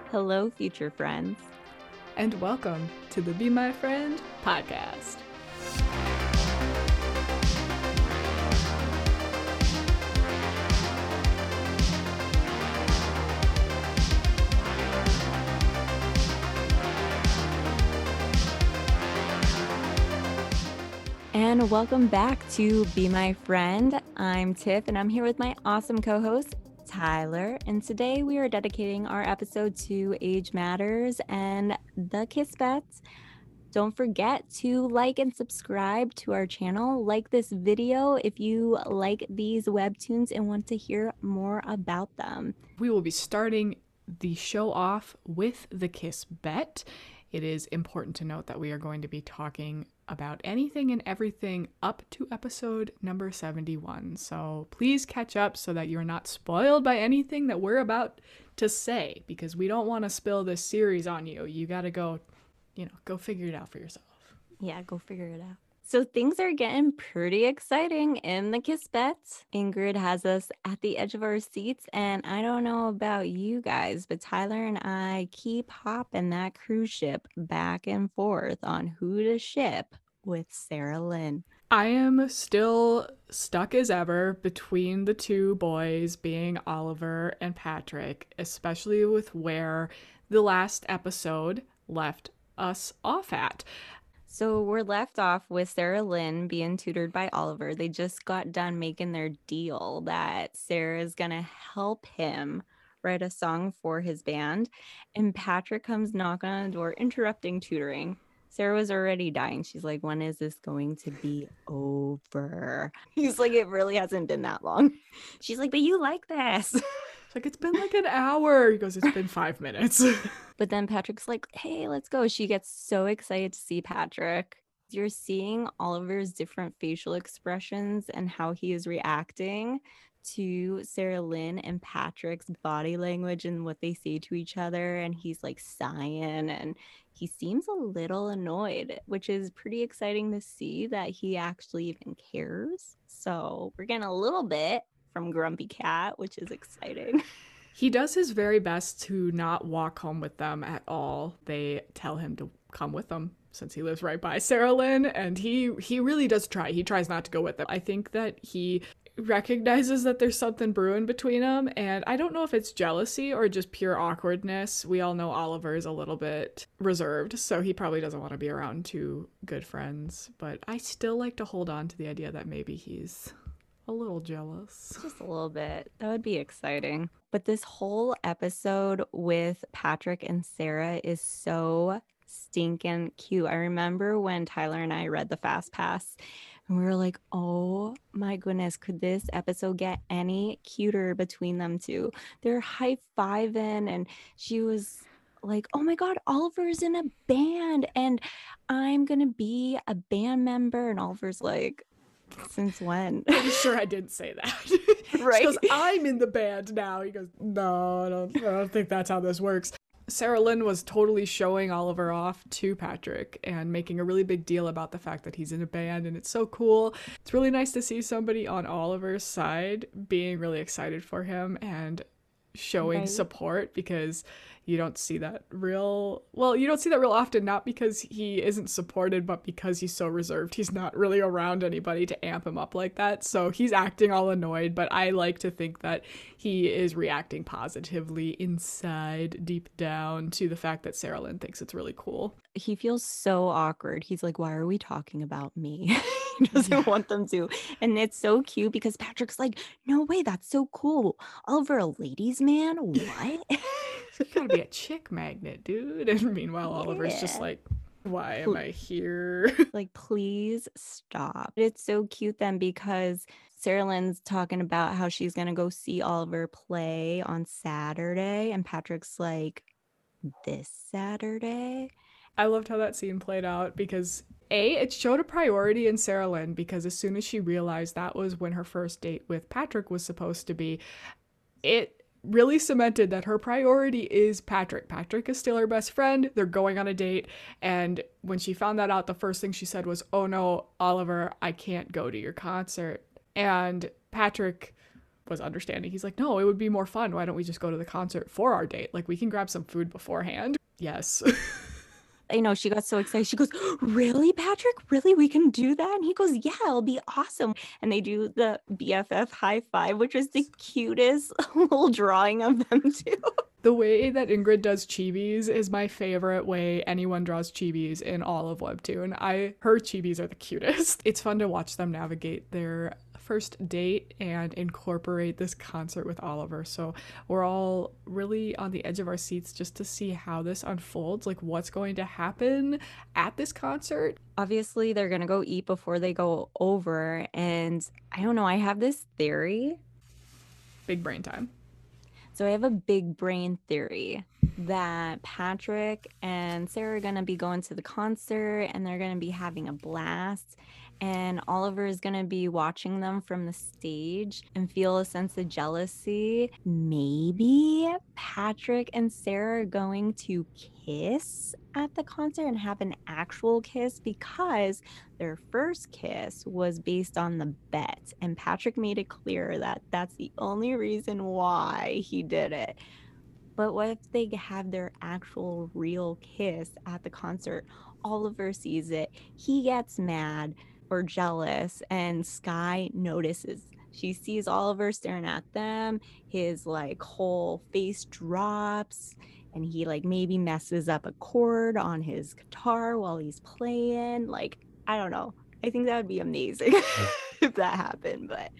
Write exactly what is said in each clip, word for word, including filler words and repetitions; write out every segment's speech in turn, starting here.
Hello, future friends. And welcome to the Be My Friend podcast. And welcome back to Be My Friend. I'm Tiff, and I'm here with my awesome co-host, Tyler. And today we are dedicating our episode to Age Matters and the Kisbets. Don't forget to like and subscribe to our channel. Like this video if you like these webtoons and want to hear more about them. We will be starting the show off with the Kisbet. It is important to note that we are going to be talking about anything and everything up to episode number seventy-one. So please catch up so that you're not spoiled by anything that we're about to say, because we don't want to spill this series on you. You got to go, you know, go figure it out for yourself. Yeah, go figure it out. So things are getting pretty exciting in the Kisbets. Ingrid has us at the edge of our seats, and I don't know about you guys, but Tyler and I keep hopping that cruise ship back and forth on who to ship with Sarah Lynn. I am still stuck as ever between the two boys, being Oliver and Patrick, especially with where the last episode left us off at. So we're left off with Sarah Lynn being tutored by Oliver. They just got done making their deal that Sarah's going to help him write a song for his band. And Patrick comes knocking on the door, interrupting tutoring. Sarah was already dying. She's like, when is this going to be over? He's like, it really hasn't been that long. She's like, but you like this. It's like, it's been like an hour. He goes, it's been five minutes. But then Patrick's like, hey, let's go. She gets so excited to see Patrick. You're seeing Oliver's different facial expressions and how he is reacting to Sarah Lynn and Patrick's body language and what they say to each other. And he's like sighing and he seems a little annoyed, which is pretty exciting to see that he actually even cares. So we're getting a little bit from Grumpy Cat, which is exciting. He does his very best to not walk home with them at all. They tell him to come with them since he lives right by Sarah Lynn, and he he really does try. He tries not to go with them. I think that he recognizes that there's something brewing between them, and I don't know if it's jealousy or just pure awkwardness. We all know Oliver is a little bit reserved, so he probably doesn't want to be around two good friends, but I still like to hold on to the idea that maybe he's a little jealous. Just a little bit. That would be exciting. But this whole episode with Patrick and Sarah is so stinking cute. I remember when Tyler and I read the Fast Pass and we were like, oh my goodness, could this episode get any cuter between them two? They're high-fiving and she was like, oh my God, Oliver's in a band and I'm going to be a band member. And Oliver's like, since when? I'm sure I didn't say that. Right. She goes, I'm in the band now. He goes, no, I don't, I don't think that's how this works. Sarah Lynn was totally showing Oliver off to Patrick and making a really big deal about the fact that he's in a band, and it's so cool. It's really nice to see somebody on Oliver's side being really excited for him and showing right. support, because you don't see that real well you don't see that real often, not because he isn't supported, but because he's so reserved. He's not really around anybody to amp him up like that, so he's acting all annoyed, but I like to think that he is reacting positively inside, deep down, to the fact that Sarah Lynn thinks it's really cool. He feels so awkward. He's like, why are we talking about me? He doesn't yeah. want them to. And it's so cute because Patrick's like, no way, that's so cool. Oliver, a ladies' man? What? You gotta be a chick magnet, dude. And meanwhile, Oliver's yeah. just like, why am I here? Like, please stop. It's so cute then because Sarah Lynn's talking about how she's going to go see Oliver play on Saturday. And Patrick's like, this Saturday? I loved how that scene played out because A, it showed a priority in Sarah Lynn, because as soon as she realized that was when her first date with Patrick was supposed to be, it really cemented that her priority is Patrick. Patrick is still her best friend. They're going on a date. And when she found that out, the first thing she said was, oh no, Oliver, I can't go to your concert. And Patrick was understanding. He's like, no, it would be more fun. Why don't we just go to the concert for our date? Like, we can grab some food beforehand. Yes. I know, she got so excited. She goes, really, Patrick? Really? We can do that? And he goes, yeah, it'll be awesome. And they do the B F F high five, which is the cutest little drawing of them too. The way that Ingrid does chibis is my favorite way anyone draws chibis in all of Webtoon. I her chibis are the cutest. It's fun to watch them navigate their first date and incorporate this concert with Oliver. So we're all really on the edge of our seats just to see how this unfolds, like what's going to happen at this concert. Obviously, they're going to go eat before they go over. And I don't know, I have this theory. Big brain time. So I have a big brain theory that Patrick and Sarah are going to be going to the concert and they're going to be having a blast. And Oliver is going to be watching them from the stage and feel a sense of jealousy. Maybe Patrick and Sarah are going to kiss at the concert and have an actual kiss because their first kiss was based on the bet. And Patrick made it clear that that's the only reason why he did it. But what if they have their actual real kiss at the concert? Oliver sees it. He gets mad or jealous, and Sky notices. She sees Oliver staring at them. His like whole face drops, and he like maybe messes up a chord on his guitar while he's playing. Like, I don't know. I think that would be amazing if that happened. But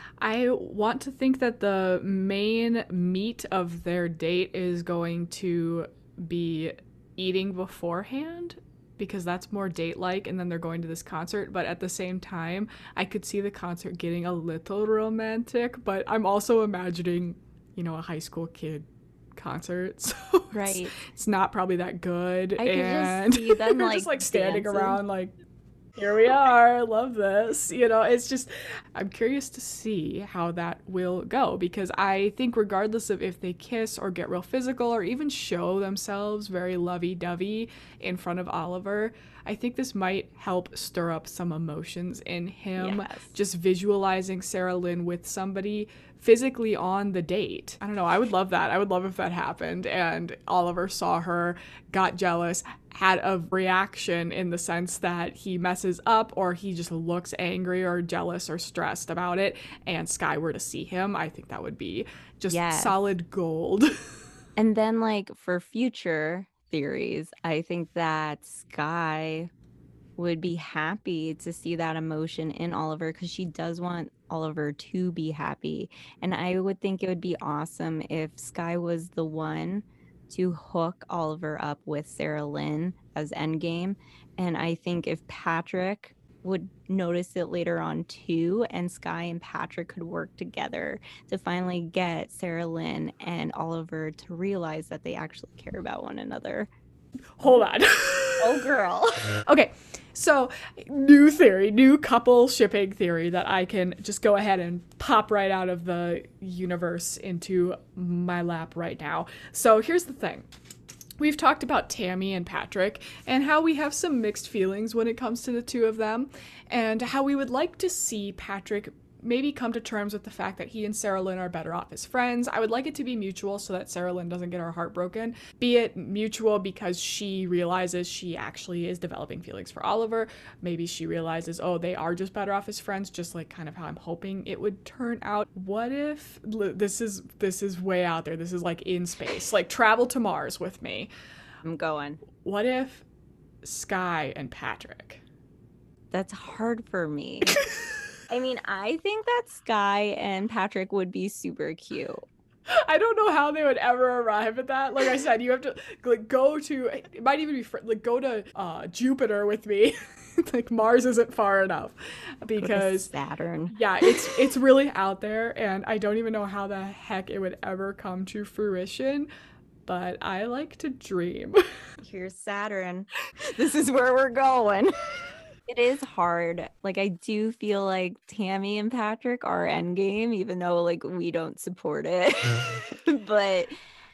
I want to think that the main meat of their date is going to be eating beforehand, because that's more date-like, and then they're going to this concert. But at the same time, I could see the concert getting a little romantic, but I'm also imagining, you know, a high school kid concert, so right, it's, it's not probably that good. I and could just see them like, just like standing dancing around like, here we are, love this, you know. It's just, I'm curious to see how that will go, because I think regardless of if they kiss or get real physical or even show themselves very lovey-dovey in front of Oliver, I think this might help stir up some emotions in him. Yes. Just visualizing Sarah Lynn with somebody physically on the date. I don't know, I would love that. I would love if that happened and Oliver saw her, got jealous, had a reaction in the sense that he messes up or he just looks angry or jealous or stressed about it, and Sky were to see him. I think that would be just Yes. solid gold. And then like for future theories, I think that Sky would be happy to see that emotion in Oliver because she does want Oliver to be happy. And I would think it would be awesome if Sky was the one to hook Oliver up with Sarah Lynn as Endgame. And I think if Patrick would notice it later on too, and Sky and Patrick could work together to finally get Sarah Lynn and Oliver to realize that they actually care about one another. Hold on. Oh, girl. Okay, so new theory, new couple shipping theory that I can just go ahead and pop right out of the universe into my lap right now. So here's the thing. We've talked about Tammy and Patrick and how we have some mixed feelings when it comes to the two of them, and how we would like to see Patrick maybe come to terms with the fact that he and Sarah Lynn are better off as friends. I would like it to be mutual so that Sarah Lynn doesn't get her heart broken. Be it mutual because she realizes she actually is developing feelings for Oliver. Maybe she realizes, oh, they are just better off as friends, just like kind of how I'm hoping it would turn out. What if, this is this is way out there, this is like in space, like travel to Mars with me. I'm going. What if Sky and Patrick? That's hard for me. I mean, I think that Sky and Patrick would be super cute. I don't know how they would ever arrive at that. Like I said, you have to like go to, it might even be fr- like go to uh, Jupiter with me. Like Mars isn't far enough because Saturn. Yeah, it's it's really out there, and I don't even know how the heck it would ever come to fruition. But I like to dream. Here's Saturn. This is where we're going. It is hard. Like, I do feel like Tammy and Patrick are Endgame, even though, like, we don't support it. But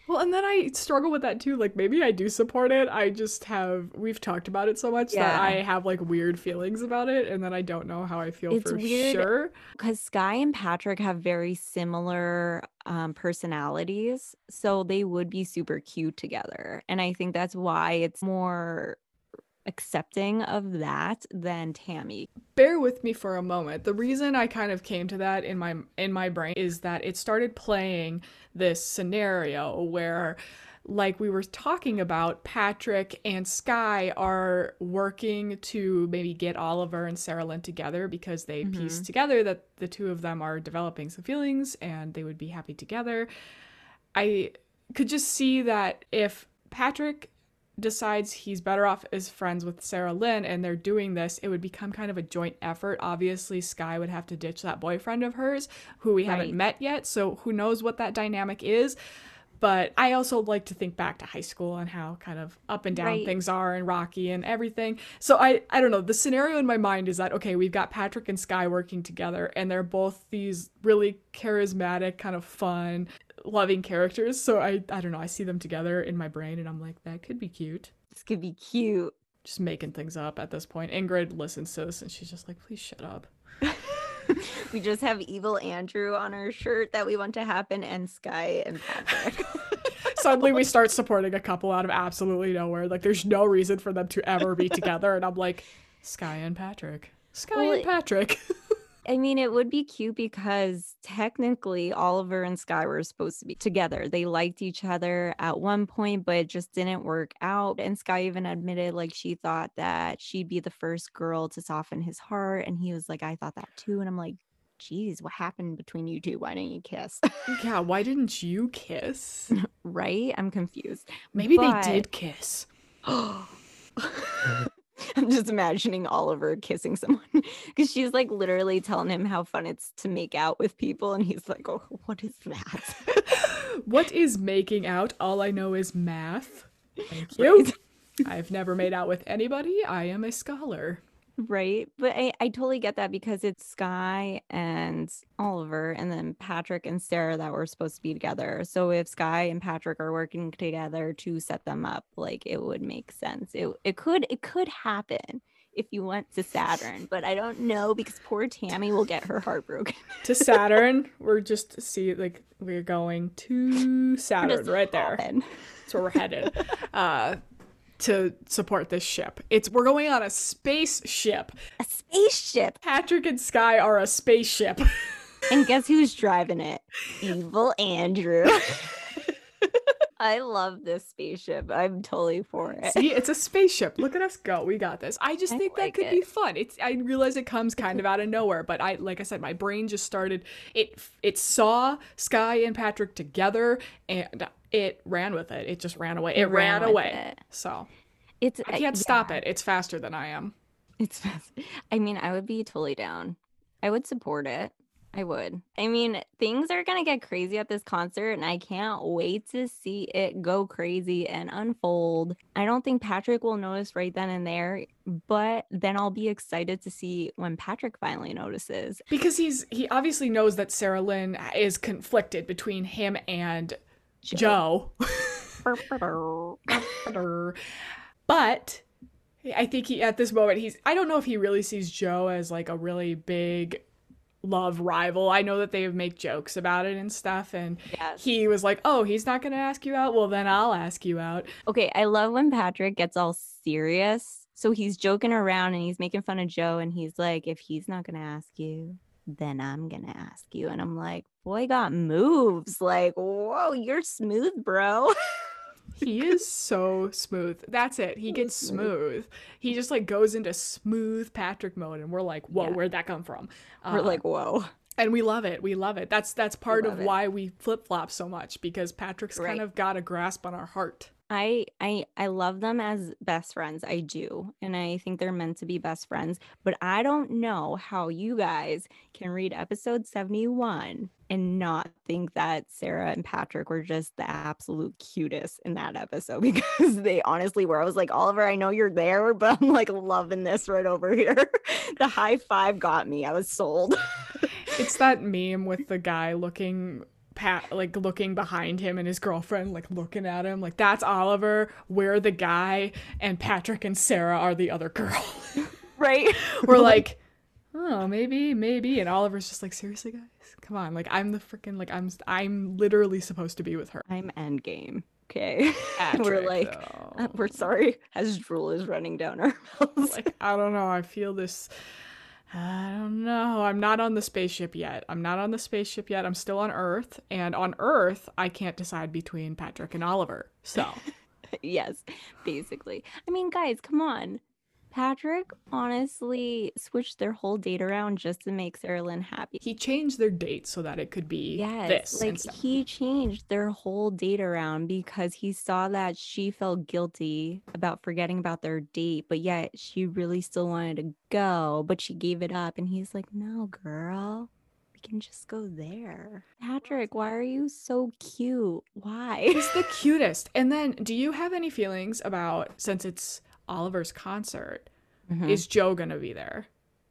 Well, and then I struggle with that too. Like, maybe I do support it. I just have, we've talked about it so much that I Yeah. have like weird feelings about it. And then I don't know how I feel It's for weird sure. because Sky and Patrick have very similar um, personalities, so they would be super cute together. And I think that's why it's more accepting of that than Tammy. Bear with me for a moment. The reason I kind of came to that in my in my brain is that it started playing this scenario where, like we were talking about, Patrick and Sky are working to maybe get Oliver and Sarah Lynn together because they Mhm. pieced together that the two of them are developing some feelings and they would be happy together. I could just see that if Patrick decides he's better off as friends with Sarah Lynn and they're doing this, it would become kind of a joint effort. Obviously, Sky would have to ditch that boyfriend of hers who we haven't Right. met yet, so who knows what that dynamic is. But I also like to think back to high school and how kind of up and down Right. things are and rocky and everything. So I, I don't know. The scenario in my mind is that, okay, we've got Patrick and Sky working together and they're both these really charismatic, kind of fun, loving characters. So I, I don't know. I see them together in my brain and I'm like, that could be cute. This could be cute. Just making things up at this point. Ingrid listens to this and she's just like, please shut up. We just have evil Andrew on our shirt that we want to happen, and Sky and Patrick. Suddenly we start supporting a couple out of absolutely nowhere. Like there's no reason for them to ever be together. And I'm like, Sky and Patrick. Sky Well, and Patrick. I mean, it would be cute because technically Oliver and Sky were supposed to be together. They liked each other at one point, but it just didn't work out. And Sky even admitted like she thought that she'd be the first girl to soften his heart. And he was like, I thought that too. And I'm like, geez, what happened between you two? Why didn't you kiss? Yeah, why didn't you kiss? Right? I'm confused. Maybe But- they did kiss. I'm just imagining Oliver kissing someone because she's like literally telling him how fun it's to make out with people. And he's like, oh, what is that? What is making out? All I know is math. Thank you. Right. I've never made out with anybody. I am a scholar. Right. But I, I totally get that because it's Sky and Oliver and then Patrick and Sarah that were supposed to be together. So if Sky and Patrick are working together to set them up, like it would make sense. It it could it could happen if you went to Saturn, but I don't know because poor Tammy will get her heart broken. To Saturn, we're just see like we're going to Saturn Just right there. happen. That's where we're headed. Uh to support this ship. It's we're going on a spaceship. A spaceship. Patrick and Sky are a spaceship. And guess who's driving it? Evil Andrew. I love this spaceship. I'm totally for it. See, it's a spaceship. Look at us go. We got this. I just I think that like could it. be fun. It's I realize it comes kind of out of nowhere, but I like I said, my brain just started it it saw Sky and Patrick together and it ran with it. It just ran away. It, It ran ran, with away. it. So It's I can't stop it. It's faster than I am. It's fast. I mean, I would be totally down. I would support it. I would. I mean, things are going to get crazy at this concert, and I can't wait to see it go crazy and unfold. I don't think Patrick will notice right then and there, but then I'll be excited to see when Patrick finally notices. Because he's he obviously knows that Sarah Lynn is conflicted between him and Joe. But I think he at this moment he's I don't know if he really sees Joe as like a really big love rival. I know that they make jokes about it and stuff and Yes. he was like, "Oh, he's not going to ask you out? Well, then I'll ask you out." Okay, I love when Patrick gets all serious. So he's joking around and he's making fun of Joe, and he's like, if he's not going to ask you, then I'm going to ask you. And I'm like, boy got moves. Like, whoa, you're smooth, bro. He is so smooth. That's it. He gets smooth. He just like goes into smooth Patrick mode and we're like, "Whoa, Yeah. where'd that come from?" We're Uh, like, whoa. and we love it. We love it. That's that's part of love it. why we flip-flop so much because Patrick's kind Right. of got a grasp on our heart. I I I love them as best friends. I do. And I think they're meant to be best friends, but I don't know how you guys can read episode seventy-one and not think that Sarah and Patrick were just the absolute cutest in that episode because they honestly were. I was like, Oliver, I know you're there, but I'm like loving this right over here. The high five got me. I was sold. It's that meme with the guy looking Pat like looking behind him and his girlfriend like looking at him like that's Oliver, we're the guy, and Patrick and Sarah are the other girl. Right. We're like, oh, maybe, maybe. And Oliver's just like, seriously, guys? Come on. Like, I'm the freaking, like, I'm I'm literally supposed to be with her. I'm endgame. Okay. Patrick, we're like, though. uh, we're sorry as drool is running down our mouths. Like, I don't know. I feel this. I don't know. I'm not on the spaceship yet. I'm not on the spaceship yet. I'm still on Earth. And on Earth, I can't decide between Patrick and Oliver. So. Yes, basically. I mean, guys, come on. Patrick honestly switched their whole date around just to make Sarah Lynn happy. He changed their date so that it could be yes, this. like instead. he changed their whole date around because he saw that she felt guilty about forgetting about their date, but yet she really still wanted to go, but she gave it up. And he's like, no, girl, we can just go there. Patrick, why are you so cute? Why? He's the cutest. And then, do you have any feelings about, since it's Oliver's concert, mm-hmm. is Joe gonna be there?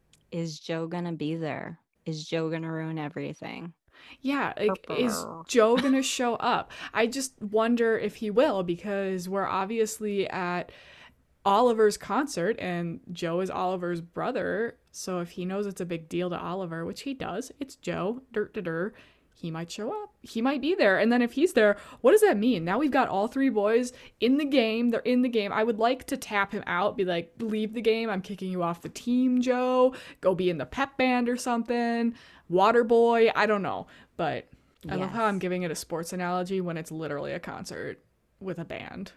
Is Joe gonna be there? Is Joe gonna ruin everything? Yeah, like, is Joe gonna show up? I just wonder if he will, because we're obviously at Oliver's concert and Joe is Oliver's brother, so if he knows it's a big deal to Oliver, which he does, it's Joe, dirt to dirt, he might show up. He might be there. And then if he's there, what does that mean? Now we've got all three boys in the game. They're in the game. I would like to tap him out, be like, leave the game. I'm kicking you off the team, Joe. Go be in the pep band or something. Water boy. I don't know. But I yes. love how I'm giving it a sports analogy when it's literally a concert with a band.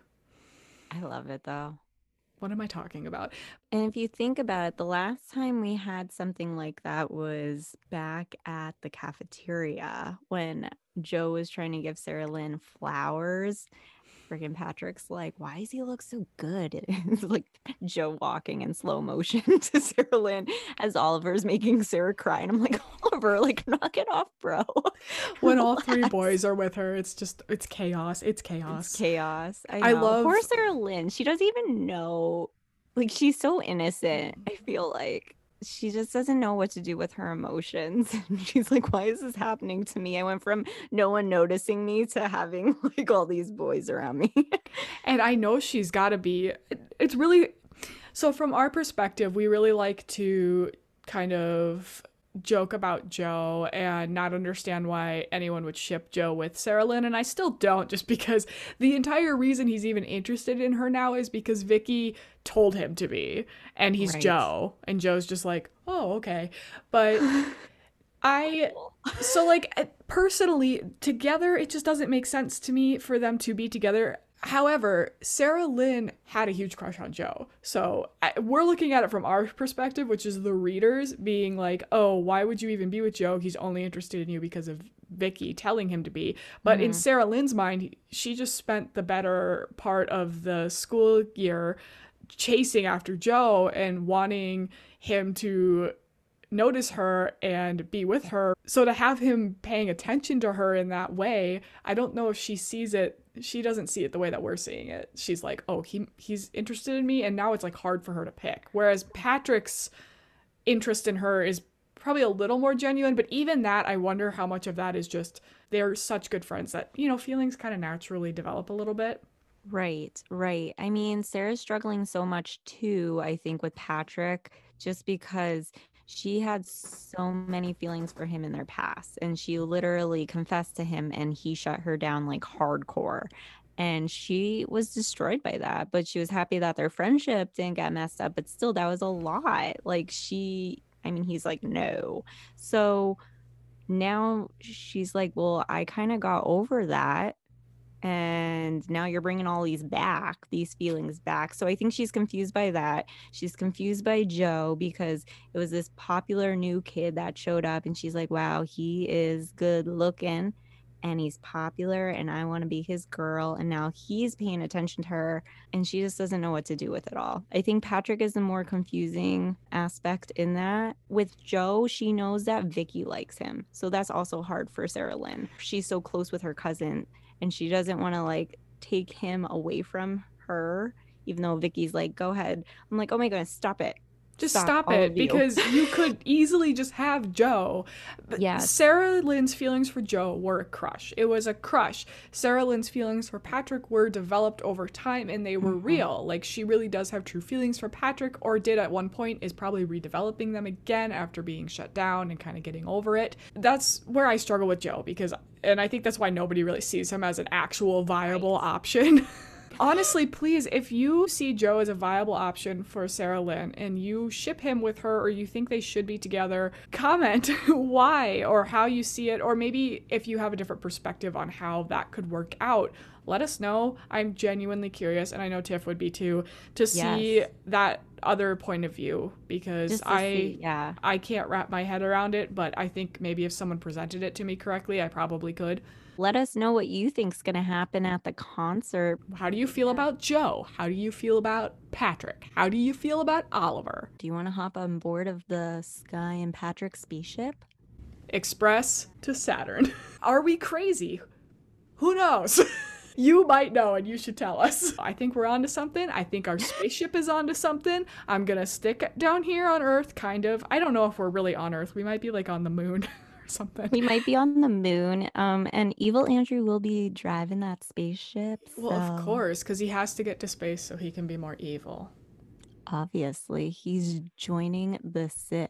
I love it, though. What am I talking about? And if you think about it, the last time we had something like that was back at the cafeteria when Joe was trying to give Sarah Lynn flowers. Freaking Patrick's like, why does he look so good? It's like Joe walking in slow motion to Sarah Lynn as Oliver's making Sarah cry. And I'm like, Oliver, like, knock it off, bro. When all three boys are with her, it's just, it's chaos. It's chaos. It's chaos. I, I know. love... Poor Sarah Lynn. She doesn't even know. Like, she's so innocent, I feel like. She just doesn't know what to do with her emotions. She's like, why is this happening to me? I went from no one noticing me to having like all these boys around me. And I know she's got to be, it's really, so from our perspective, we really like to kind of joke about Joe and not understand why anyone would ship Joe with Sarah Lynn, and I still don't, just because the entire reason he's even interested in her now is because Vicky told him to be, and he's right. Joe, and Joe's just like, oh, okay. But I so like personally, together it just doesn't make sense to me for them to be together. However, Sarah Lynn had a huge crush on Joe. So I, we're looking at it from our perspective, which is the readers being like, oh, why would you even be with Joe? He's only interested in you because of Vicky telling him to be. But mm-hmm. in Sarah Lynn's mind, she just spent the better part of the school year chasing after Joe and wanting him to notice her and be with her. So to have him paying attention to her in that way, I don't know if she sees it. She doesn't see it the way that we're seeing it. She's like, oh, he he's interested in me, and now it's like hard for her to pick. Whereas Patrick's interest in her is probably a little more genuine, but even that, I wonder how much of that is just they're such good friends that, you know, feelings kind of naturally develop a little bit. Right, right. I mean, Sarah's struggling so much too, I think, with Patrick, just because she had so many feelings for him in their past, and she literally confessed to him and he shut her down like hardcore, and she was destroyed by that. But she was happy that their friendship didn't get messed up, but still that was a lot. Like she I mean he's like, no. So now she's like, well, I kind of got over that, and now you're bringing all these back, these feelings back. So I think she's confused by that. She's confused by Joe because it was this popular new kid that showed up, and she's like, wow, he is good looking and he's popular and I want to be his girl. And now he's paying attention to her, and she just doesn't know what to do with it all. I think Patrick is the more confusing aspect in that. With Joe, she knows that Vicky likes him. So that's also hard for Sarah Lynn. She's so close with her cousin, and she doesn't want to like take him away from her, even though Vicky's like, go ahead. I'm like, oh my goodness, stop it. Just Stop, stop all it, of you. because you could easily just have Joe. But Yes. Sarah Lynn's feelings for Joe were a crush. It was a crush. Sarah Lynn's feelings for Patrick were developed over time, and they were Mhm. real. Like, she really does have true feelings for Patrick, or did at one point, is probably redeveloping them again after being shut down and kind of getting over it. That's where I struggle with Joe, because, and I think that's why nobody really sees him as an actual viable Right. option. Honestly, please, if you see Joe as a viable option for Sarah Lynn and you ship him with her, or you think they should be together, comment why or how you see it, or maybe if you have a different perspective on how that could work out. Let us know. I'm genuinely curious, and I know Tiff would be too, to see Yes. that other point of view, because Just to I see, yeah. I can't wrap my head around it, but I think maybe if someone presented it to me correctly, I probably could. Let us know what you think's gonna happen at the concert. How do you feel about Joe? How do you feel about Patrick? How do you feel about Oliver? Do you want to hop on board of the Sky and Patrick spaceship? Express to Saturn. Are we crazy? Who knows? You might know, and you should tell us. I think we're onto something. I think our spaceship is onto something. I'm gonna stick down here on Earth, kind of. I don't know if we're really on Earth. We might be like on the moon or something. We might be on the moon, um, and Evil Andrew will be driving that spaceship. Well, of so course, because he has to get to space so he can be more evil. Obviously, he's joining the Sith.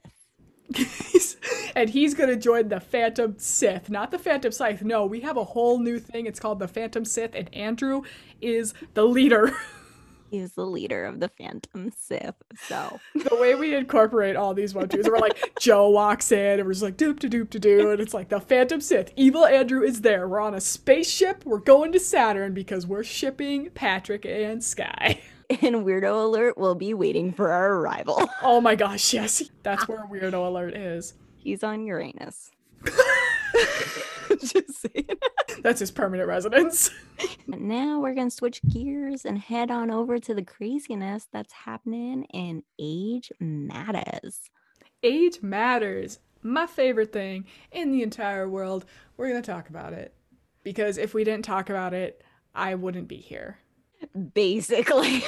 He's- and he's gonna join the Phantom Sith, not the Phantom Scythe. No, we have a whole new thing. It's called the Phantom Sith, and Andrew is the leader. He's the leader of the Phantom Sith. So The way we incorporate all these one twos, we're like, Joe walks in, and we're just like, doop to doop to doo, and it's like the Phantom Sith. Evil Andrew is there. We're on a spaceship. We're going to Saturn because we're shipping Patrick and Sky. in Weirdo Alert, we'll be waiting for our arrival. Oh my gosh, yes. That's where Weirdo Alert is. He's on Uranus. Just saying. That's his permanent residence. And now we're gonna switch gears and head on over to the craziness that's happening in Age Matters. Age matters. My favorite thing in the entire world. We're going to talk about it. Because if we didn't talk about it, I wouldn't be here. Basically.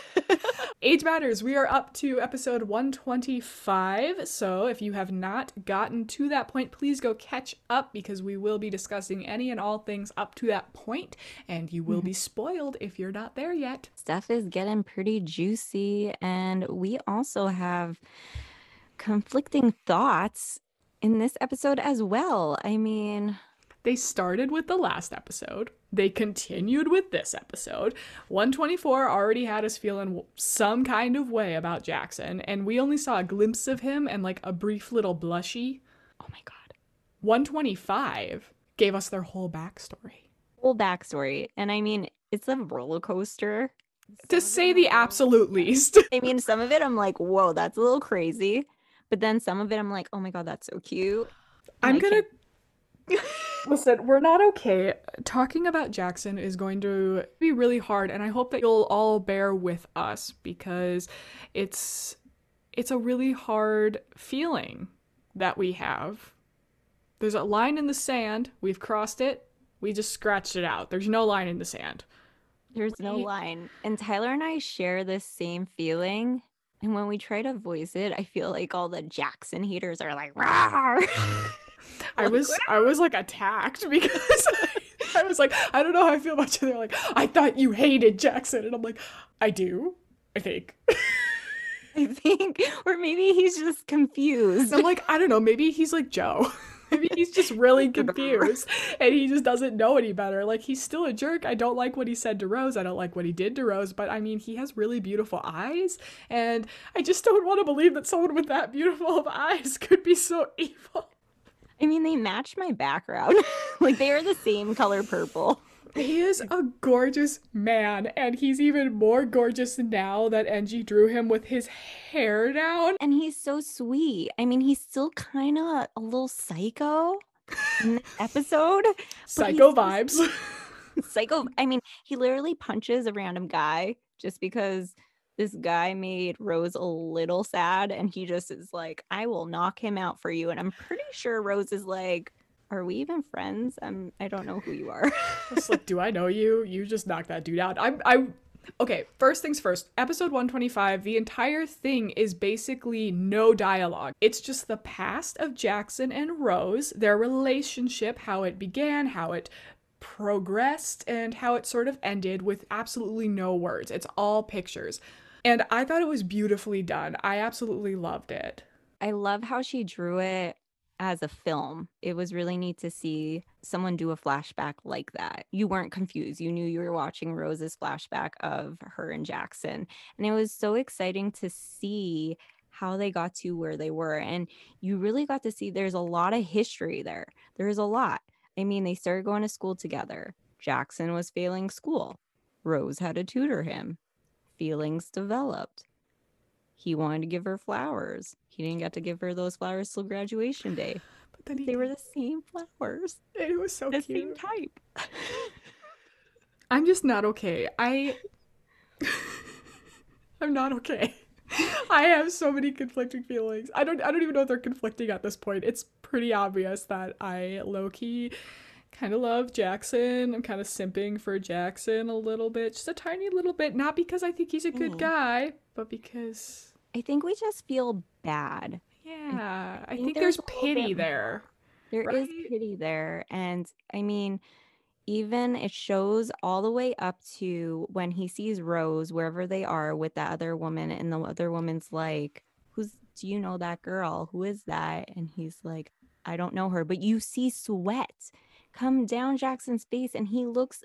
Age Matters, we are up to episode one twenty-five, so if you have not gotten to that point, please go catch up, because we will be discussing any and all things up to that point, and you will be spoiled if you're not there yet. Stuff is getting pretty juicy, and we also have conflicting thoughts in this episode as well. I mean, They started with the last episode. They continued with this episode. one twenty-four already had us feeling some kind of way about Jackson, and we only saw a glimpse of him and like a brief little blushy. oh my god. one twenty-five gave us their whole backstory. Whole backstory. And I mean, it's a roller coaster. To say the absolute least. I mean, some of it I'm like, whoa, that's a little crazy. But then some of it I'm like, oh my god, that's so cute. And I'm I gonna can't- listen, we're not okay. Talking about Jackson is going to be really hard, and I hope that you'll all bear with us, because it's it's a really hard feeling that we have. There's a line in the sand. We've crossed it. We just scratched it out. There's no line in the sand. There's no We- line. And Tyler and I share this same feeling. And when we try to voice it, I feel like all the Jackson haters are like, "Rawr." I was I was like attacked because I was like, I don't know how I feel about you. They're like, I thought you hated Jackson, and I'm like, I do, I think. I think, or maybe he's just confused. I'm like, I don't know, maybe he's like Joe. Maybe he's just really confused and he just doesn't know any better. Like, he's still a jerk. I don't like what he said to Rose. I don't like what he did to Rose, but I mean, he has really beautiful eyes, and I just don't want to believe that someone with that beautiful of eyes could be so evil. I mean, they match my background. Like, they are the same color purple. He is a gorgeous man, and he's even more gorgeous now that Angie drew him with his hair down. And he's so sweet. I mean, he's still kind of a little psycho in this episode. Psycho he's vibes. Psycho. I mean, he literally punches a random guy just because this guy made Rose a little sad, and he just is like, I will knock him out for you. And I'm pretty sure Rose is like, are we even friends? I'm I don't know who you are. It's like, do I know you? You just knocked that dude out. I'm I Okay, first things first. Episode one twenty-five, the entire thing is basically no dialogue. It's just the past of Jackson and Rose, their relationship, how it began, how it progressed, and how it sort of ended with absolutely no words. It's all pictures. And I thought it was beautifully done. I absolutely loved it. I love how she drew it as a film. It was really neat to see someone do a flashback like that. You weren't confused. You knew you were watching Rose's flashback of her and Jackson. And it was so exciting to see how they got to where they were. And you really got to see there's a lot of history there. There's a lot. I mean, they started going to school together. Jackson was failing school. Rose had to tutor him. Feelings developed. He wanted to give her flowers. He didn't get to give her those flowers till graduation day. But then he, they were the same flowers. It was so the cute. Same type. I'm just not okay. I I'm not okay. I have so many conflicting feelings. I don't I don't even know if they're conflicting at this point. It's pretty obvious that I low-key kind of love Jackson. I'm kind of simping for Jackson a little bit. Just a tiny little bit. Not because I think he's a good mm. guy, but because... I think we just feel bad. Yeah. I, I think, think there's, there's pity there. There right? is pity there. And I mean, even it shows all the way up to when he sees Rose, wherever they are with that other woman, and the other woman's like, who's, do you know that girl? Who is that? And he's like, I don't know her. But you see sweat come down Jackson's face, and he looks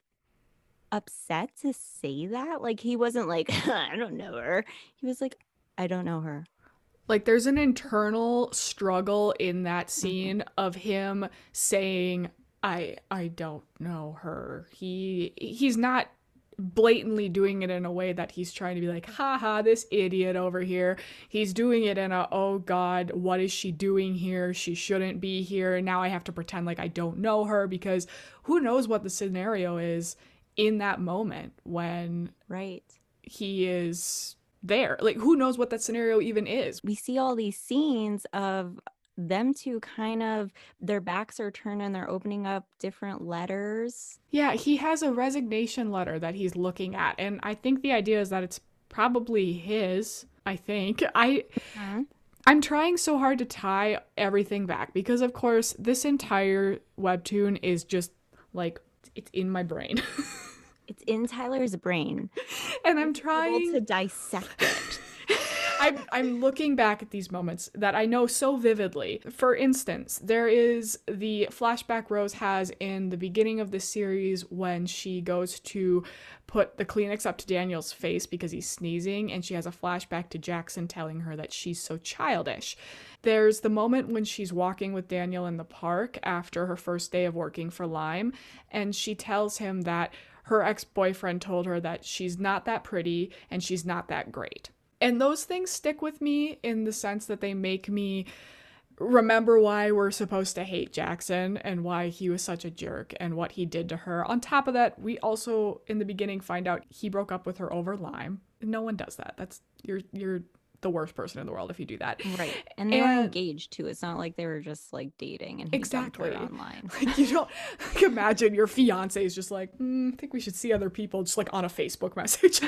upset to say that. Like, he wasn't like, I don't know her. He was like, I don't know her. Like, there's an internal struggle in that scene mm-hmm. of him saying, I I don't know her. He he's not blatantly doing it in a way that he's trying to be like, haha, this idiot over here. He's doing it in a, oh God, what is she doing here? She shouldn't be here. Now I have to pretend like I don't know her, because who knows what the scenario is in that moment when right he is there. Like, who knows what that scenario even is? We see all these scenes of them two kind of, their backs are turned and they're opening up different letters. Yeah, he has a resignation letter that he's looking at, and I think the idea is that it's probably his. I think I uh-huh. I'm trying so hard to tie everything back, because of course this entire webtoon is just like, it's in my brain. It's in Tyler's brain, and I'm trying to dissect it. I'm, I'm looking back at these moments that I know so vividly. For instance, there is the flashback Rose has in the beginning of the series when she goes to put the Kleenex up to Daniel's face because he's sneezing, and she has a flashback to Jackson telling her that she's so childish. There's the moment when she's walking with Daniel in the park after her first day of working for Lime, and she tells him that her ex-boyfriend told her that she's not that pretty and she's not that great. And those things stick with me in the sense that they make me remember why we're supposed to hate Jackson and why he was such a jerk and what he did to her. On top of that, we also, in the beginning, find out he broke up with her over Lime. No one does that. That's, you're, you're the worst person in the world if you do that. Right. And they and, were engaged too. It's not like they were just like dating and he exactly dumped her online. Like, you don't like, imagine your fiance is just like, mm, I think we should see other people, just like on a Facebook message.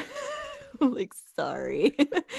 Like, sorry,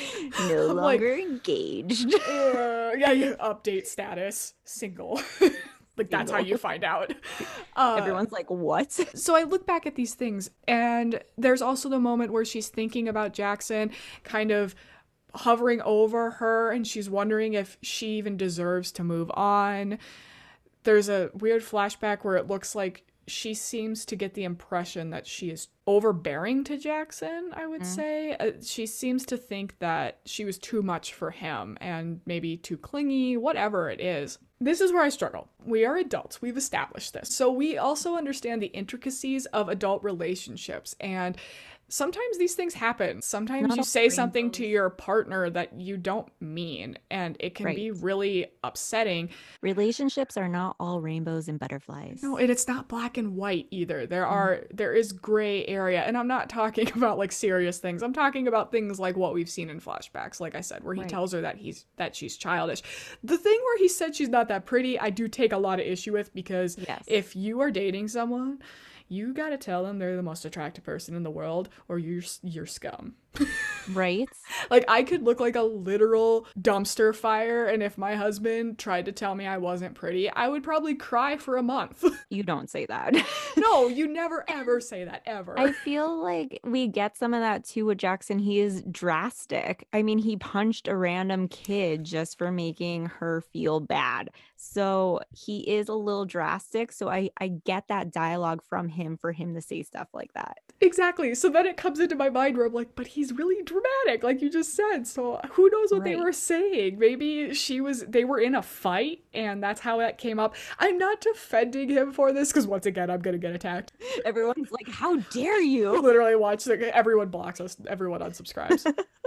no I'm longer like, engaged. uh, yeah, you update status, single. Like, that's how you find out. Uh, Everyone's like, what? So I look back at these things, and there's also the moment where she's thinking about Jackson, kind of hovering over her, and she's wondering if she even deserves to move on. There's a weird flashback where it looks like she seems to get the impression that she is overbearing to Jackson, I would mm. say. Uh, she seems to think that she was too much for him and maybe too clingy, whatever it is. This is where I struggle. We are adults. We've established this. So we also understand the intricacies of adult relationships, and sometimes these things happen. Sometimes Not you say something to your partner that you don't mean, and it can right. be really upsetting. Relationships are not all rainbows and butterflies. No, and it's not black and white either. There are mm. there is gray area, and I'm not talking about like serious things. I'm talking about things like what we've seen in flashbacks, like I said, where he right. tells her that he's that she's childish. The thing where he said she's not that pretty, I do take a lot of issue with, because yes. if you are dating someone, you gotta tell them they're the most attractive person in the world, or you're you're scum. Right? Like, I could look like a literal dumpster fire, and if my husband tried to tell me I wasn't pretty, I would probably cry for a month. You don't say that. No, you never ever say that, ever. I feel like we get some of that too with Jackson. He is drastic. I mean, he punched a random kid just for making her feel bad. So he is a little drastic. So I, I get that dialogue from him for him to say stuff like that. Exactly. So then it comes into my mind where I'm like, but he's really dramatic, like you just said. So who knows what right. they were saying? Maybe she was, they were in a fight and that's how that came up. I'm not defending him for this because once again, I'm going to get attacked. Everyone's like, how dare you? Literally watch, like, everyone blocks us. Everyone unsubscribes.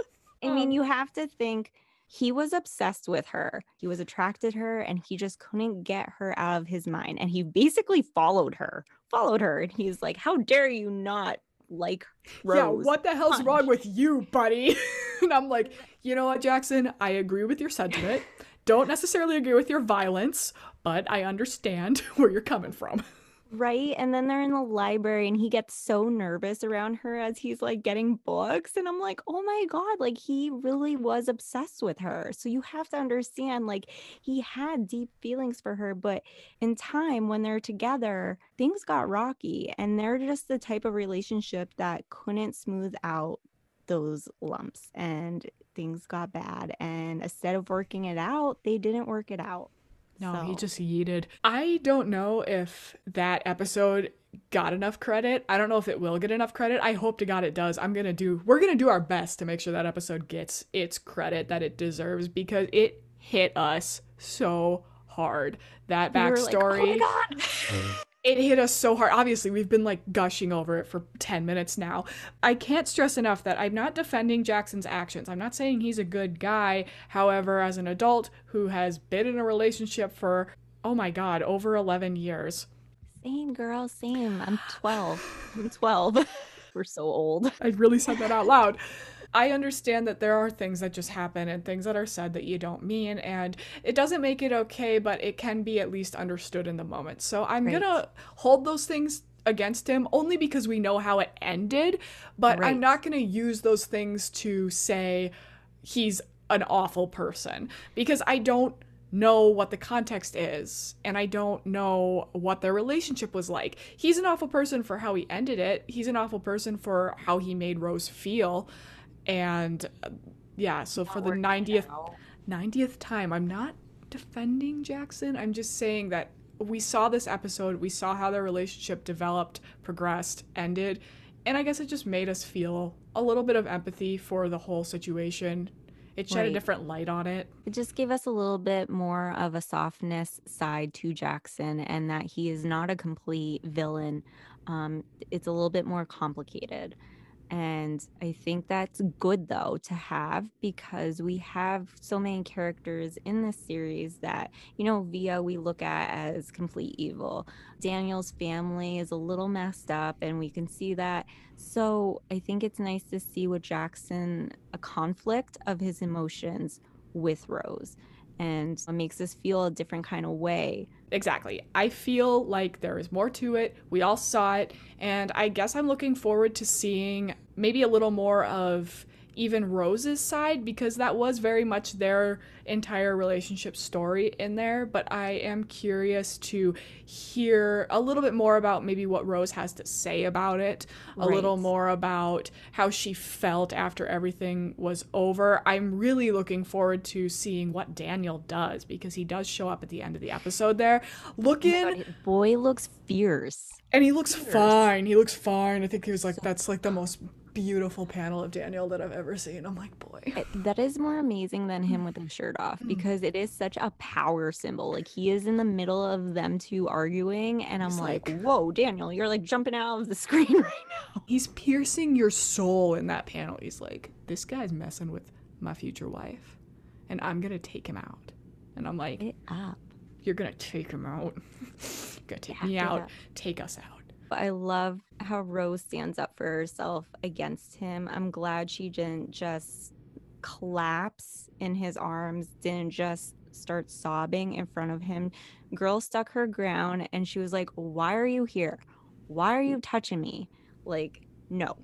I mean, you have to think he was obsessed with her. He was attracted to her and he just couldn't get her out of his mind. And he basically followed her, followed her. And he's like, how dare you not like Rose? Yeah, what the hell's Punch. wrong with you, buddy? And I'm like, you know what, Jackson? I agree with your sentiment. Don't necessarily agree with your violence, but I understand where you're coming from. Right. And then they're in the library and he gets so nervous around her as he's like getting books. And I'm like, oh my God, like he really was obsessed with her. So you have to understand, like, he had deep feelings for her. But in time, when they're together, things got rocky. And they're just the type of relationship that couldn't smooth out those lumps. And things got bad. And instead of working it out, they didn't work it out. No, so. he just yeeted. I don't know if that episode got enough credit. I don't know if it will get enough credit. I hope to God it does. I'm going to do, we're going to do our best to make sure that episode gets its credit that it deserves because it hit us so hard. That backstory. We were like, oh my God. It hit us so hard. Obviously, we've been like gushing over it for ten minutes now. I can't stress enough that I'm not defending Jackson's actions. I'm not saying he's a good guy. However, as an adult who has been in a relationship for, oh my God, over eleven years. Same, girl, same. I'm twelve. I'm twelve. We're so old. I really said that out loud. I understand that there are things that just happen and things that are said that you don't mean, and it doesn't make it okay, but it can be at least understood in the moment. So I'm right. gonna hold those things against him only because we know how it ended, but right. I'm not gonna use those things to say he's an awful person because I don't know what the context is and I don't know what their relationship was like. He's an awful person for how he ended it. He's an awful person for how he made Rose feel. And uh, yeah, so for the ninetieth ninetieth time, I'm not defending Jackson. I'm just saying that we saw this episode, we saw how their relationship developed, progressed, ended, and I guess it just made us feel a little bit of empathy for the whole situation. It shed right. a different light on it. It just gave us a little bit more of a softness side to Jackson and that he is not a complete villain. Um, it's a little bit more complicated. And I think that's good, though, to have because we have so many characters in this series that, you know, Via we look at as complete evil. Daniel's family is a little messed up and we can see that. So I think it's nice to see with Jackson a conflict of his emotions with Rose. And it makes us feel a different kind of way. Exactly. I feel like there is more to it. We all saw it. And I guess I'm looking forward to seeing maybe a little more of even Rose's side because that was very much their entire relationship story in there. But I am curious to hear a little bit more about maybe what Rose has to say about it, a right. little more about how she felt after everything was over. I'm really looking forward to seeing what Daniel does because he does show up at the end of the episode there. Looking, oh God, boy looks fierce. And he looks fierce. fine. He looks fine. I think he was like, so that's like the most beautiful panel of Daniel that I've ever seen. I'm like, boy. That is more amazing than him with his shirt off because it is such a power symbol. Like he is in the middle of them two arguing and I'm like, like, whoa, Daniel, you're like jumping out of the screen right now. He's piercing your soul in that panel. He's like, this guy's messing with my future wife and I'm going to take him out. And I'm like, it up. You're going to take him out. You're going to take me out. Take us out. I love how Rose stands up for herself against him. I'm glad she didn't just collapse in his arms, didn't just start sobbing in front of him. Girl stuck her ground and she was like, why are you here? Why are you touching me? Like, no.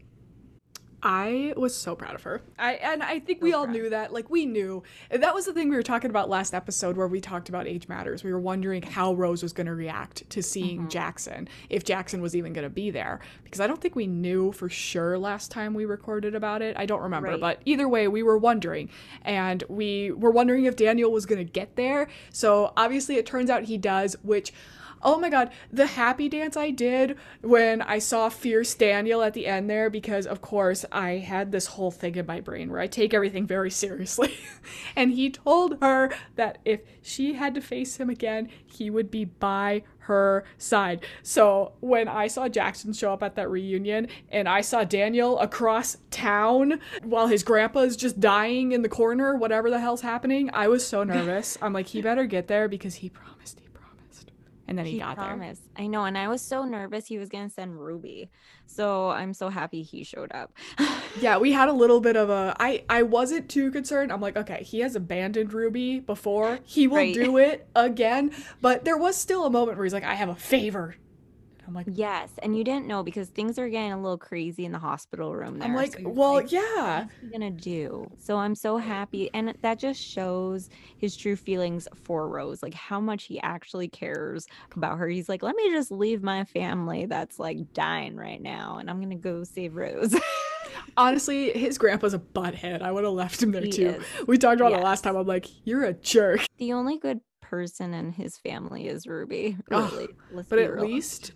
I was so proud of her. I and I think So we all proud. knew that. Like we knew. That was the thing we were talking about last episode where we talked about age matters. We were wondering how Rose was going to react to seeing Mm-hmm. Jackson, if Jackson was even going to be there, because I don't think we knew for sure last time we recorded about it. I don't remember, Right. but either way, we were wondering, and we were wondering if Daniel was going to get there. So obviously it turns out he does, which oh my god, the happy dance I did when I saw Fierce Daniel at the end there, because of course I had this whole thing in my brain where I take everything very seriously. And he told her that if she had to face him again, he would be by her side. So when I saw Jackson show up at that reunion and I saw Daniel across town while his grandpa is just dying in the corner, whatever the hell's happening, I was so nervous. I'm like, he better get there because he promised he and then he, He got promised. I know. And I was so nervous he was going to send Ruby. So I'm so happy he showed up. there. Yeah, we had a little bit of a. I, I wasn't too concerned. I'm like, okay, he has abandoned Ruby before. He will Right. do it again. But there was still a moment where he's like, I have a favor. I'm like, Yes. And you didn't know because things are getting a little crazy in the hospital room there. I'm like, So you're well, like, yeah. what's he gonna do? So I'm so happy. And that just shows his true feelings for Rose, like how much he actually cares about her. He's like, let me just leave my family that's like dying right now and I'm gonna go save Rose. Honestly, his grandpa's a butthead. I would have left him there He too. is. We talked about Yes. it last time. I'm like, you're a jerk. The only good person in his family is Ruby. Really. Let's But be at real. least,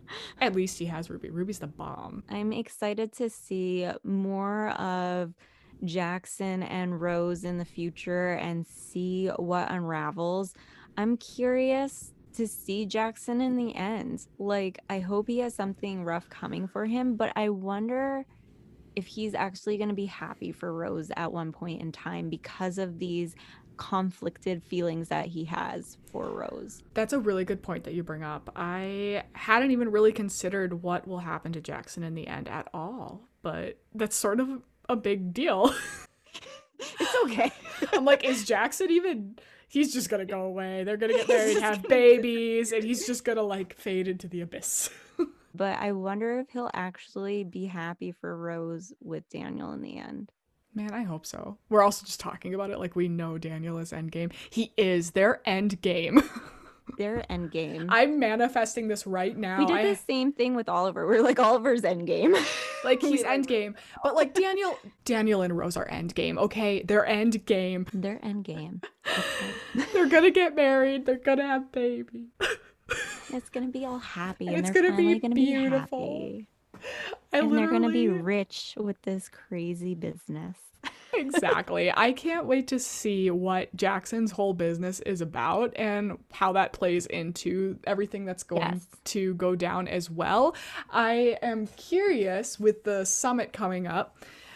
at least he has Ruby. Ruby's the bomb. I'm excited to see more of Jackson and Rose in the future and see what unravels. I'm curious to see Jackson in the end. Like, I hope he has something rough coming for him, but I wonder if he's actually going to be happy for Rose at one point in time because of these conflicted feelings that he has for Rose. That's a really good point that you bring up. I hadn't even really considered what will happen to Jackson in the end at all, but that's sort of a big deal. It's okay. I'm like, is Jackson even. He's just gonna go away. They're gonna get married, have babies, and he's just gonna like fade into the abyss. But I wonder if he'll actually be happy for Rose with Daniel in the end. Man, I hope so. We're also just talking about it like we know Daniel is endgame. He is their endgame. Their endgame. I'm manifesting this right now. We did I, the same thing with Oliver. We're like Oliver's endgame. like he's We like- endgame, but like Daniel, Daniel and Rose are endgame. Okay, they're endgame. Their endgame. Okay. They're gonna get married. They're gonna have baby. It's gonna be all happy, And and, it's they're gonna be finally gonna beautiful. be happy, I and they're gonna be literally- rich with this crazy business. Exactly. I can't wait to see what Jackson's whole business is about and how that plays into everything that's going Yes. to go down as well. I am curious with the summit coming up.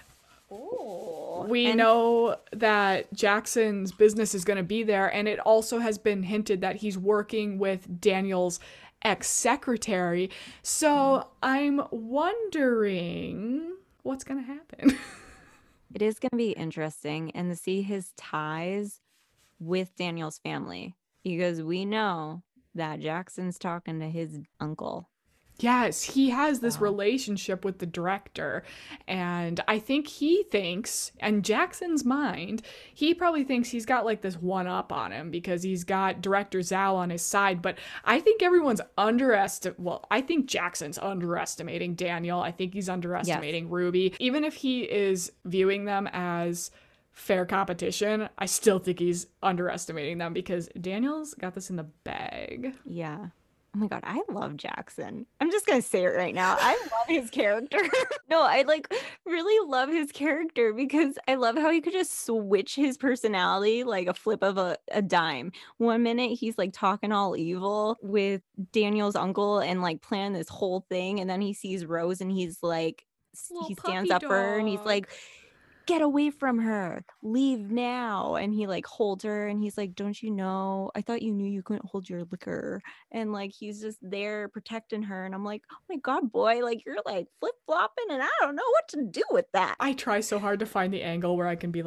Oh, We and know that Jackson's business is going to be there, and it also has been hinted that he's working with Daniel's ex-secretary. So I'm wondering what's going to happen. it is gonna be interesting, and to see his ties with Daniel's family because we know that Jackson's talking to his uncle. Yes, he has this Wow. relationship with the director. And I think he thinks, in Jackson's mind, he probably thinks he's got like this one up on him because he's got director Zhao on his side. But I think everyone's underestimating, well, I think Jackson's underestimating Daniel. I think he's underestimating Ruby. Even if he is viewing them as fair competition, I still think he's underestimating them because Daniel's got this in the bag. Yeah. Oh my God, I love Jackson. I'm just gonna say it right now. I love his character. No, I like really love his character because I love how he could just switch his personality like a flip of a, a dime. One minute he's like talking all evil with Daniel's uncle and like planning this whole thing, and then he sees Rose and he's like s- Little he stands puppy up for her and he's dog. like, get away from her, leave now. And he like holds her and he's like, don't you know, I thought you knew you couldn't hold your liquor. And like he's just there protecting her, and I'm like, oh my God, boy, like you're like flip-flopping and I don't know what to do with that. I try so hard to find the angle where I can be like,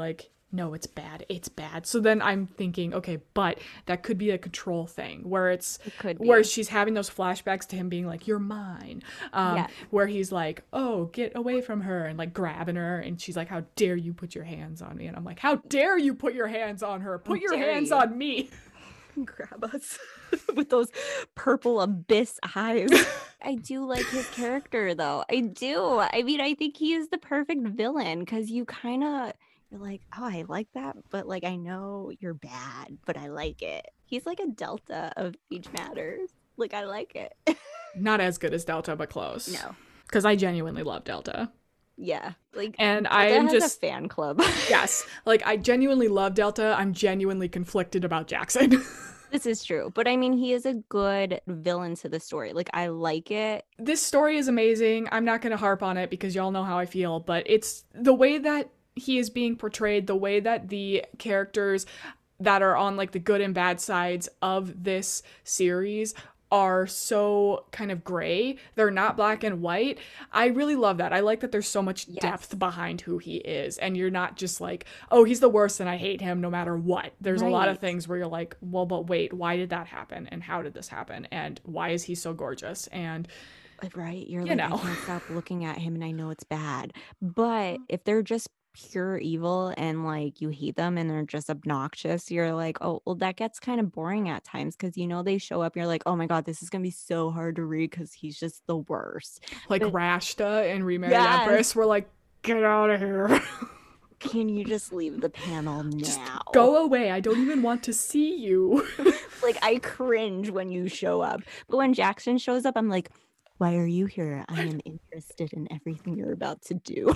no, it's bad. It's bad. So then I'm thinking, okay, but that could be a control thing where it's It could be. where she's having those flashbacks to him being like, you're mine. Um, Yeah. Where he's like, oh, get away from her, and like grabbing her. And she's like, how dare you put your hands on me? And I'm like, how dare you put your hands on her? Put your dare hands you. on me. Grab us with those purple abyss eyes. I do like his character though. I do. I mean, I think he is the perfect villain because you kind of, you're like, oh, I like that, but like, I know you're bad, but I like it. He's like a Delta of Age Matters. Like, I like it. Not as good as Delta, but close. No. Because I genuinely love Delta. Yeah. Like, And Delta I'm has just a fan club. yes. Like, I genuinely love Delta. I'm genuinely conflicted about Jackson. This is true. But I mean, he is a good villain to the story. Like, I like it. This story is amazing. I'm not going to harp on it because y'all know how I feel, but it's the way that he is being portrayed, the way that the characters that are on like the good and bad sides of this series are so kind of gray. They're not black and white. I really love that. I like that there's so much Yes. depth behind who he is. And you're not just like, oh, he's the worst and I hate him no matter what. There's a lot of Right. things where you're like, well, but wait, why did that happen? And how did this happen? And why is he so gorgeous? And Like, right? You're You like, know. I can't stop looking at him and I know it's bad. But if they're just pure evil and like you hate them and they're just obnoxious, you're like, oh, well, that gets kind of boring at times because you know they show up. You're like, oh my God, this is going to be so hard to read because he's just the worst. like But- Rashta and Remarry Yes. Empress were like, get out of here. Can you just leave the panel now? Go away. I don't even want to see you. Like, I cringe when you show up. But when Jackson shows up, I'm like, why are you here? I am interested in everything you're about to do.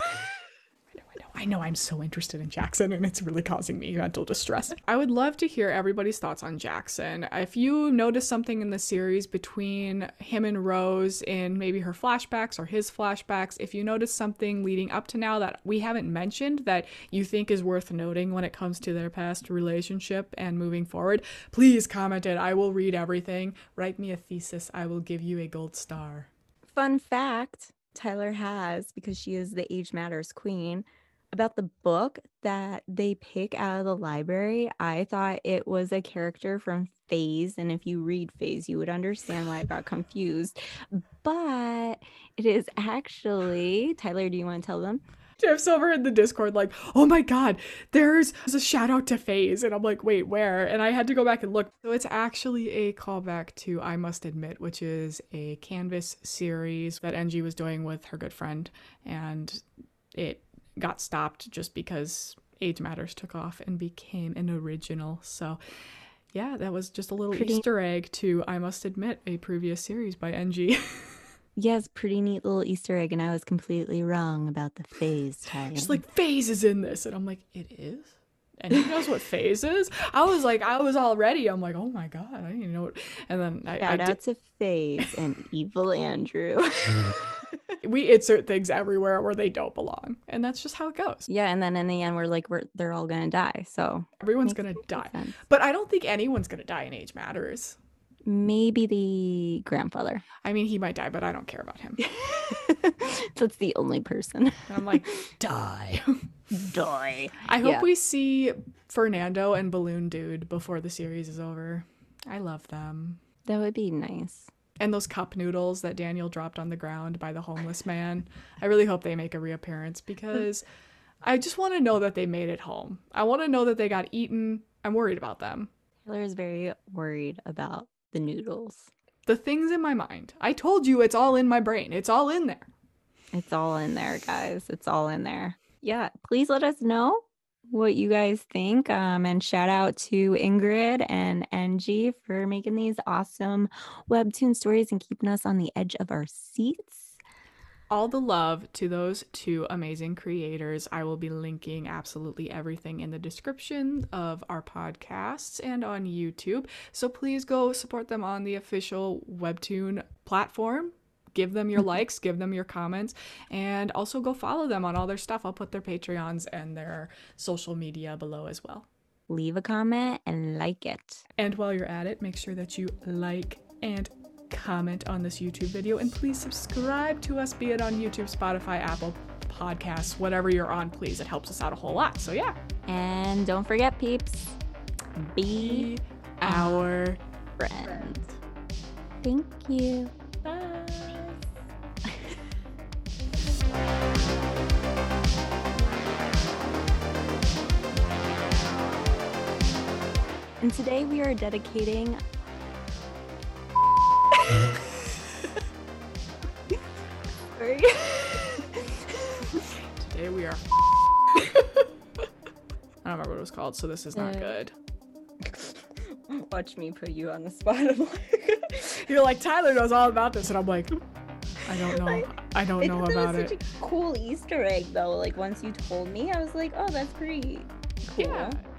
I know, I know. I know I'm so interested in Jackson and it's really causing me mental distress. I would love to hear everybody's thoughts on Jackson. If you notice something in the series between him and Rose in maybe her flashbacks or his flashbacks, if you notice something leading up to now that we haven't mentioned that you think is worth noting when it comes to their past relationship and moving forward, please comment it. I will read everything. Write me a thesis. I will give you a gold star. Fun fact Tyler has, because she is the Age Matters queen, about the book that they pick out of the library. I thought it was a character from Phase, and if you read Phase, you would understand why I got confused. But it is actually, Tyler, do you want to tell them? Jeff's over in the Discord like, oh my god, there's a shout out to FaZe. And I'm like, wait, where? And I had to go back and look. So it's actually a callback to I Must Admit, which is a Canvas series that Angie was doing with her good friend. And it got stopped just because Age Matters took off and became an original. So yeah, that was just a little Pretty- Easter egg to I Must Admit, a previous series by Angie. Yes, pretty neat little Easter egg, and I was completely wrong about the Phase, Tyler. She's like, FaZe is in this. And I'm like, it is? And he knows what FaZe is? I was like, I was all ready. I'm like, oh my God, I didn't even know what. And then I, I Shout did, out to Phase and Evil Andrew. we insert things everywhere where they don't belong. And that's just how it goes. Yeah, and then in the end, we're like, we're they're all gonna die. So Everyone's makes going to die. sense. But I don't think anyone's going to die in Age Matters. Maybe the grandfather. I mean, he might die, but I don't care about him. That's the only person. And I'm like, die. Die. I hope Yeah. we see Fernando and Balloon Dude before the series is over. I love them. That would be nice. And those cup noodles that Daniel dropped on the ground by the homeless man. I really hope they make a reappearance because I just want to know that they made it home. I want to know that they got eaten. I'm worried about them. Taylor is very worried about the noodles. The things in my mind. I told you it's all in my brain. It's all in there. It's all in there, guys. It's all in there. Yeah, please let us know what you guys think. Um, and shout out to Ingrid and Angie for making these awesome webtoon stories and keeping us on the edge of our seats. All the love to those two amazing creators. I will be linking absolutely everything in the description of our podcasts and on YouTube. So please go support them on the official Webtoon platform. Give them your likes, give them your comments, and also go follow them on all their stuff. I'll put their Patreons and their social media below as well. Leave a comment and like it. And while you're at it, make sure that you like and comment on this YouTube video, and please subscribe to us, be it on YouTube, Spotify, Apple Podcasts, whatever you're on, please. It helps us out a whole lot. So yeah, And don't forget, peeps, be Be our friend. Thank you. Bye. And today we are dedicating. Sorry. Today we are. I don't remember what it was called, so this is not Uh, good. Watch me put you on the spot. I'm like, You're like, Tyler knows all about this, and I'm like, I don't know. Like, I don't know about It was it. such a cool Easter egg, though. Like once you told me, I was like, oh, that's pretty cool. Yeah.